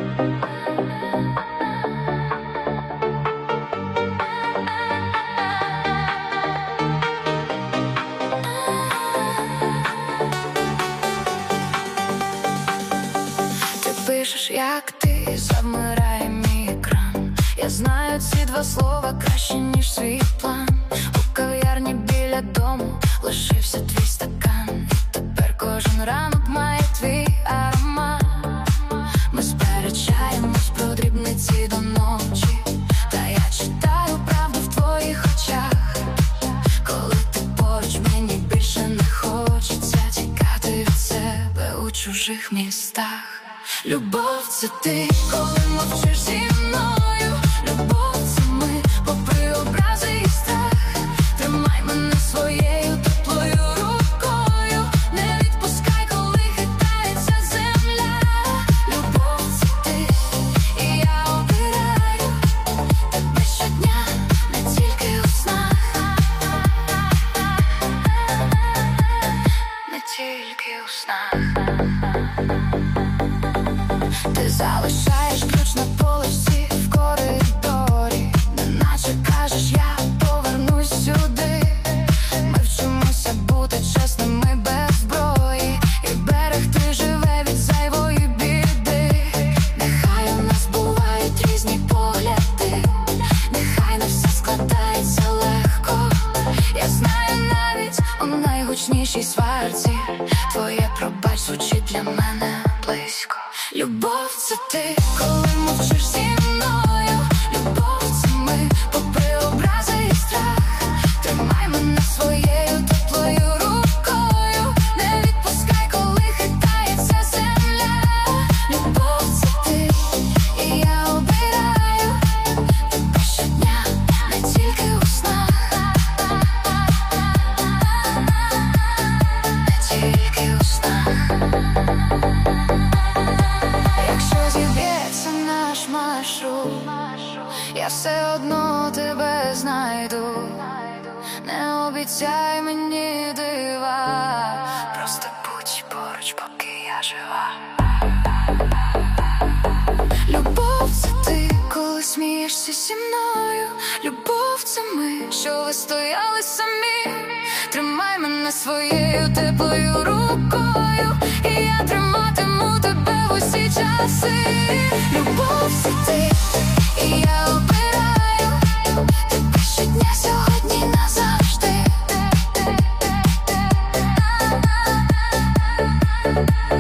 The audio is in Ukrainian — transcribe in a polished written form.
Пишеш, як ти, завмирає мій екран. Я знаю ці два слова краще, ніж свій план. У кав'ярні біля дому лишився твій стакан. І тепер кожен ранок має твій аромат. Ми сперечаємось про дрібниці до ночі, та я читаю правду в твоїх очах. Коли ти поруч, мені більше не хочеться тікати від себе у чужих містах. Любов — це ти, коли мовчиш зі мною. Любов — це ми, попри образи і страх. Тримай мене своєю теплою рукою. Не відпускай, коли хитається земля. Любов — це ти, і я обираю тебе щодня, не тільки у снах. Не тільки у снах. Ти залишаєш ключ на поличці в коридорі, неначе кажеш, я повернусь сюди. Ми вчимося бути чесними без зброї і берегти живе від зайвої біди. Нехай у нас бувають різні погляди, нехай не все складається легко. Я знаю, навіть у найгучнішій сварці твоє пробач звучить для мене близько. Любов — це ти, коли мовчиш зі мною. Любов — це ми, попри образи і страх. Тримай мене своєю теплою рукою. Не відпускай, коли хитається земля. Любов — це ти, і я обираю тебе щодня, не тільки у снах. Не тільки у снах. Зіб'ється наш маршрут, я все одно тебе знайду. Не обіцяй мені дива, просто будь поруч, поки я жива. Любов — це ти, коли смієшся зі мною. Любов — це ми, що вистояли самі. Тримай мене своєю теплою рукою, і я триматиму тебе в усі часи. Любов — це ти, і я обираю тебе щодня, сьогодні, назавжди.